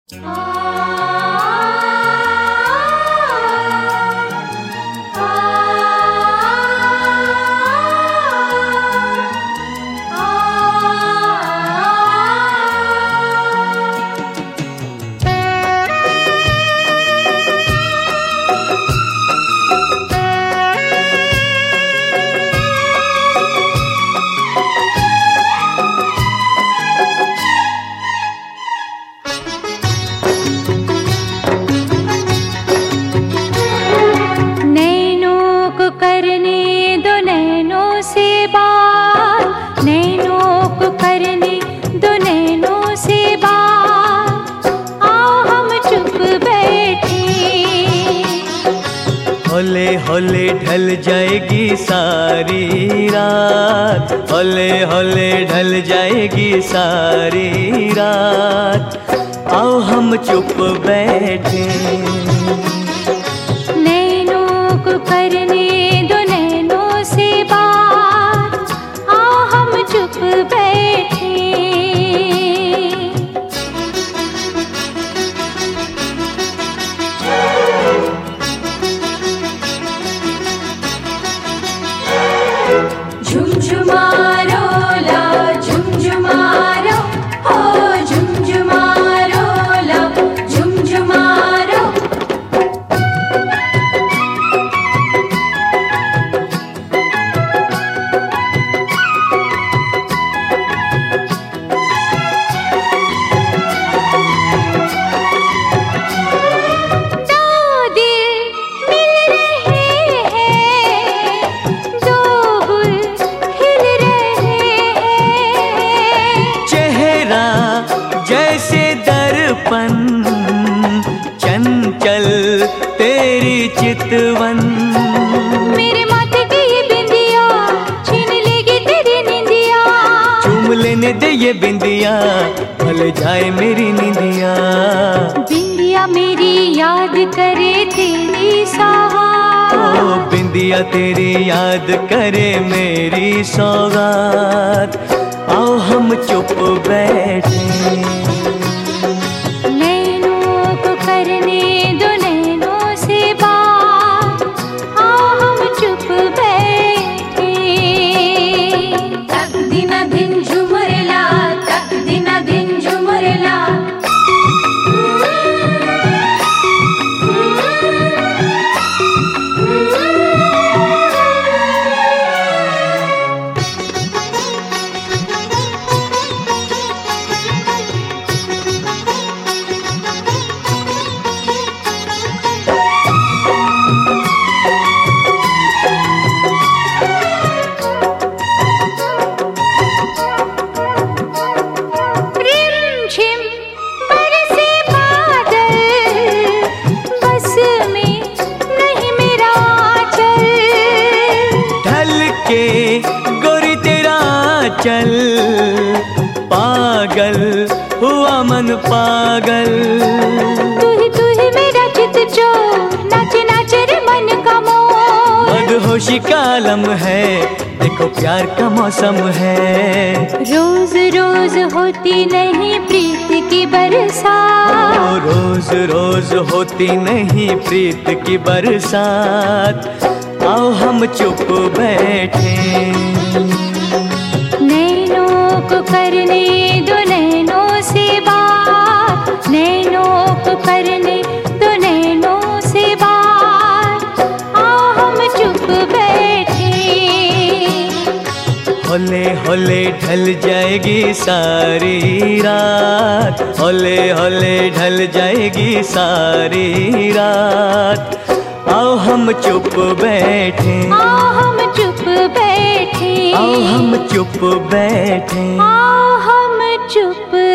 हौले हौले ढल जाएगी सारी रात, हौले हौले ढल जाएगी सारी रात। आओ हम चुप बैठे, नैनों को करने दो नैनों से बात। आओ हम चुप बैठे, झुमझुमारो ला झुमझुमारो, हो झुमझुमारो ला झुमझुमारो। दो दिल मिल रहे हैं, दो गुल खिल रहे हैं। चेहरा जैसे दर्पण, चंचल तेरी चितवन। मेरे माथे की ये बिंदिया छीन लेगी तेरी निंदिया। चूम लेने दे ये बिंदिया, भल जाए मेरी निंदिया। बिंदिया मेरी याद करे तेरी सौगात, ओ बिंदिया तेरी याद करे मेरी सौगात। आओ हम चुप बैठे, नैनों को करने दो नैनों से बात। आओ हम चुप बैठे, तक दिना दिन झुमरला, तक दिना दिन झुमरला। रिमझिम बरसे बादल, बस में नहीं मेरा चल। ढल के गोरी तेरा चल, पागल हुआ मन पागल। तू ही मेरा चित चोर, नाचे नाचे रे मन का मोर। मदहोशी का आलम है, देखो प्यार का मौसम है। रोज रोज होती नहीं प्रीत की बरसात, ओ रोज रोज होती नहीं प्रीत की बरसात। आओ हम चुप बैठे, नैनों को करने दो नैनों से बात। नैनों को करने दो नैनों से बात। आओ हम चुप बैठे, हौले हौले ढल जाएगी सारी रात, हौले हौले ढल जाएगी सारी रात। आओ हम चुप बैठे, आओ हम चुप बैठे, आओ हम चुप बैठे। आओ हम चुप